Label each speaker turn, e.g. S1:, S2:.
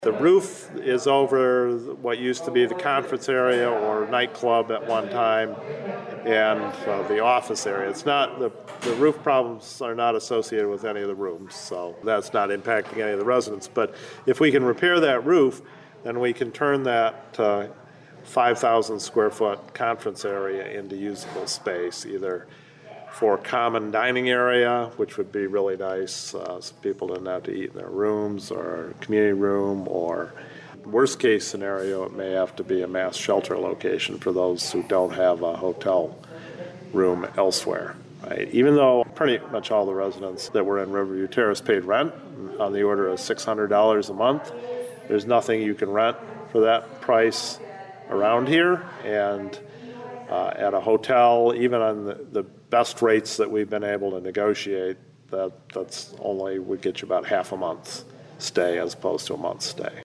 S1: The roof is over what used to be the conference area or nightclub at one time, and the office area. It's not the roof problems are not associated with any of the rooms, so that's not impacting any of the residents. But if we can repair that roof, then we can turn that 5,000 square foot conference area into usable space, either for common dining area, which would be really nice, so people didn't have to eat in their rooms, or community room, or worst case scenario, it may have to be a mass shelter location for those who don't have a hotel room elsewhere. Right? Even though pretty much all the residents that were in Riverview Terrace paid rent on the order of $600 a month, there's nothing you can rent for that price around here, and at a hotel, even on the best rates that we've been able to negotiate, that's only would get you about half a month's stay as opposed to a month's stay.